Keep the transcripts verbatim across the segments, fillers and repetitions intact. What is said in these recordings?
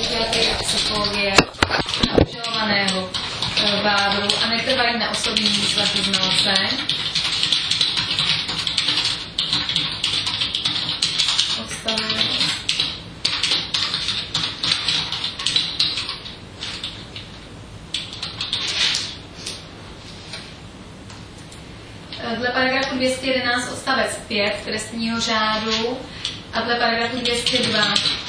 psychiatrie a psychologie obžalovaného Vávru a netrvají na osobní výslechu znalce. Odstavec. Dle paragrafu dvě stě jedenáct odstavec pět trestního řádu a dle paragrafu dvě stě dva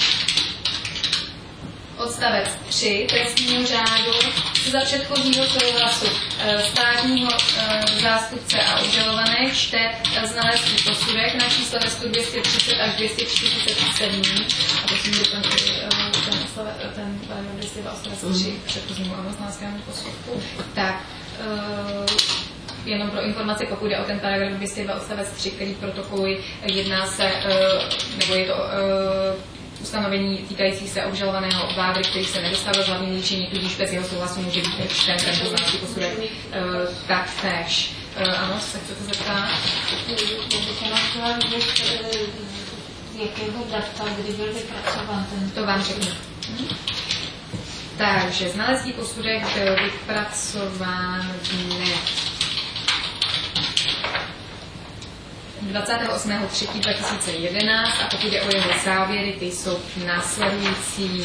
odstavec tři trestního řádu se za předchozího souhlasu státního zástupce a obžalované čte znalecký posudek na číslo listu dvě stě třicet až dvě stě čtyřicet sedm a prosím doplňte ten, ten dvě stě dva odstavec tři předchozímu ano znaleckému posudku. Tak, jenom pro informaci, pokud jde o ten paragraf dvě stě dva odstavec tři, který protokoluji, jedná se, nebo je to ustanovení týkající se obžalovaného Vávry, který se nedostavil z hlavní líčení, tudíž bez jeho souhlasu může být čten tento znalecký posudek taktéž. Ano, se chcete zeptat? Z jakého data, kdy byl vypracován ten? To vám řeknu. Takže znalecký posudek byl vypracován dne dvacátého osmého třetího dva tisíce jedenáct a pokud je o jeho závěry, ty jsou následující.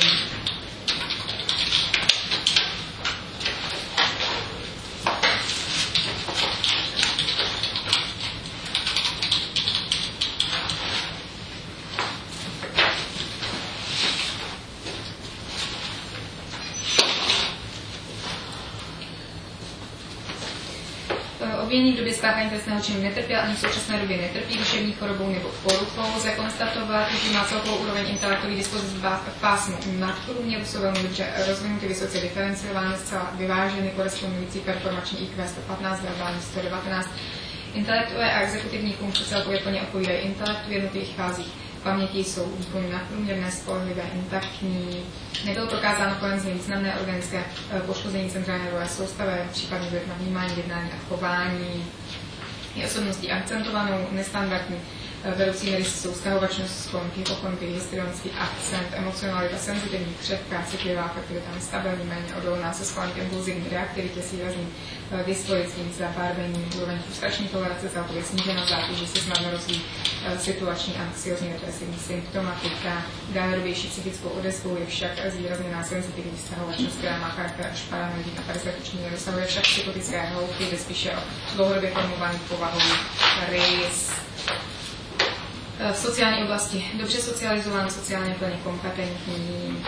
Obviněný v době spáchání trestného činu netrpěl ani v současné době netrpí duševní chorobou nebo poruchou. Lze konstatovat, že má celkovou úroveň intelektových dispozic v pásmu nadprůměru, jsou velmi dobře rozvinuty, vysoce diferenciovány, zcela vyváženy, korespondující performační í kvé sto patnáct, verbální sto devatenáct. Intelektové a exekutivní funkce celkově plně odpovídají intelektu v jednotlivých fázích paměti, jsou výkony nadprůměrné, spolehlivé, intaktní. Nebylo prokázáno forenzně významné organické poškození centrální nervové soustavy, případně vliv na vnímání, jednání a chování. Je osobností akcentovanou, nestandardní, vedoucí rysy jsou vztahovačnost, sklon k hypochondrii, histrionický akcent, emocionalita, senzitivní, křehká, citlivá afektivita, nestabilní, méně odolná, se sklon k impulzivní reaktivitě s výrazným dysforickým zabarvením, úroveň frustrační tolerance, celkově snížená zátěží se snadno rozvíjí situační, anxiozní, depresivní symptomatika. Dálhodobější psychickou odezvou je však zvýrazněná senzitivní vztahovačnost, která má charakter až paranoidní a parezekuční, nedosahuje však psychotické hloubky, jde spíše o dlouhodobě formovaný povahový rys. V sociální oblasti dobře socializovaný, sociálně plně kompetentní,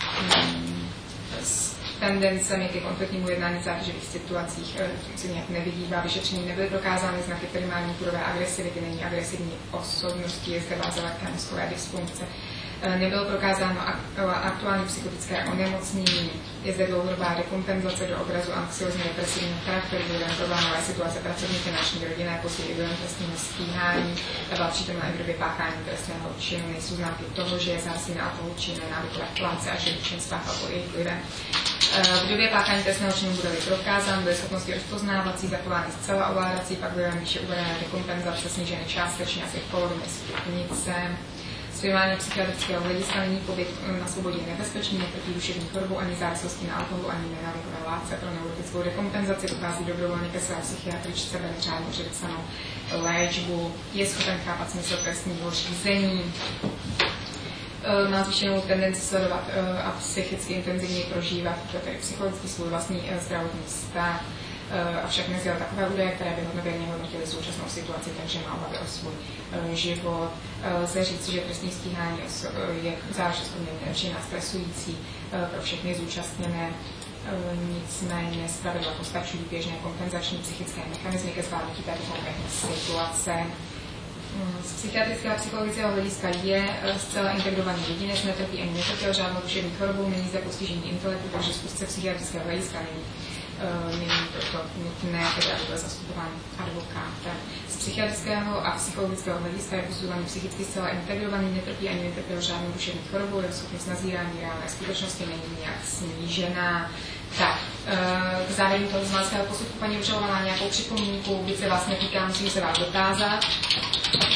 s tendencemi ke konfliktnímu jednání v zátěžových situacích se nějak nevyhýbá. Vyšetření nebyly prokázány znaky primární půdové agresivity, není agresivní osobnosti, je zde bázové mozkové dysfunkce. Nebylo prokázáno aktuální psychotické onemocnění, je zde dlouhodobá dekompenzace do obrazu anxiozně depresivního charakteru, důvodem problémové situace pracovní, finanční, rodinné, později důvodem trestního stíhání, ta byla přítomná i v době páchání trestného činu, nejsou známky toho, že je závislý na alkoholu či jiné návykové plánce a že by čin spáchal pod jejich vlivem. V době páchání trestného činu bude-li prokázán, byly schopnosti rozpoznávací, zachování zcela ovládací, pak vlivem výše uvedené dekompenzace snížené částečně asi v polovině stupnice. Studování psychiatrického hlediska není pobyt na svobodě nebezpečný, netrpí duševní chorobou ani závislosti na alkoholu, ani nenávykové látce. Pro neurotickou dekompenzaci dochází dobrovolně ke své psychiatričce, bere řádně předepsanou léčbu, je schopen chápat smysl trestního řízení, má zvýšenou tendenci sledovat a psychicky intenzivně prožívat, tedy psychologický svůj vlastní zdravotní stav, avšak nezjel takové údaje, které by hodnověrně hodnotily současnou situaci, takže má obavy o svůj život. Lze říct, že trestní stíhání je záležitost poměrně příjemná, stresující pro všechny zúčastněné, nicméně zpravidla postačují běžné kompenzační psychické mechanismy ke zvládnutí této konkrétní situace. Z psychiatrického a psychologického hlediska je zcela integrovaný jedinec, netrpí ani netrpěl žádnou duševní chorobou, není zde postižení intelektu, takže z úzce psychiatrického hlediska není není proto nutné, tedy aby byl zastupován advokátem. Z psychiatrického a psychologického hlediska je posuzovaný psychicky zcela integrovaný, netrpí ani netrpěl žádnou duševní chorobou, jeho schopnost nazírání reálné skutečnosti není nějak snížená. Tak, k závěru toho znaleckého posudku paní obžalovaná nějakou připomínku, byť se vás netýká, musím se vás dotázat.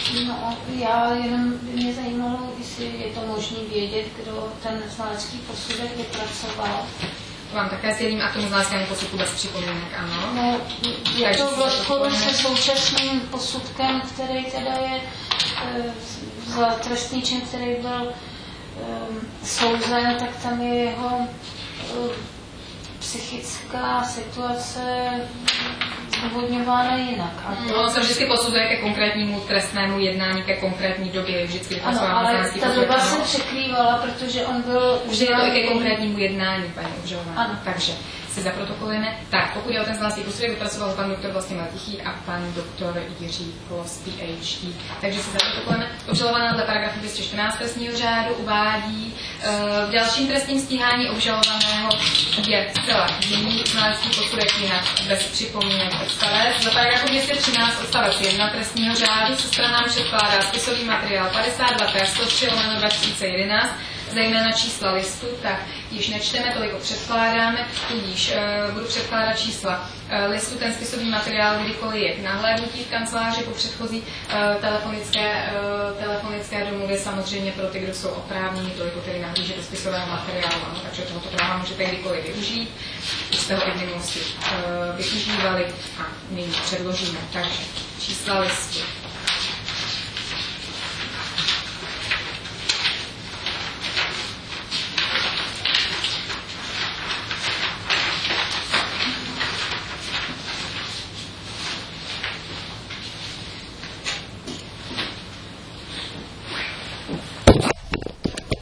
No, já jenom by mě zajímalo, jestli je to možné vědět, kdo ten znalecký posudek vypracoval. Vám také sdělím a k tomu znaleckému posudku bez připomínek, ano. No, je Takže to v rozporu se současným posudkem, který teda je e, za trestný čin, který byl e, souzen, tak tam je jeho e, psychická situace zdůvodňována jinak. No, ono se vždycky posuzuje ke konkrétnímu trestnému jednání, ke konkrétní době, vždycky vypracováno. Ano, ale ta doba se překrývala, protože on byl... Vždy je to i ke konkrétnímu jednání, paní obžalovaná. Takže si zaprotokolujeme. Tak, pokud je o ten znalecký posudek, vypracoval pan doktor Vlastimil Tichý a pan doktor Jiří Klos, P H D. Takže si zaprotokolujeme. Obžalovaná dle paragrafu dvě stě čtrnáct trestního řádu uvádí, v dalším trestním stíhání obžalovaného je zcela jiný znalecký posudek jinak bez připomínek odstavec. Za paragrafu dvě stě třináct odstavec jedna trestního řádu se stranám předkládá spisový materiál padesát dva per sto tři lomeno dva tisíce jedenáct, zejména čísla listu, tak již nečteme, toliko předkládáme, tudíž uh, budu předkládat čísla uh, listu, ten spisový materiál, kdykoliv je k nahlédnutí v kanceláři po předchozí uh, telefonické, uh, telefonické domluvě, samozřejmě pro ty, kdo jsou oprávněni, toliko tedy nahlížet do spisového materiálu, ano, takže tohoto práva můžete kdykoliv využít, už jste ho i v minulosti uh, využívali a nyní předložíme. Takže čísla listu.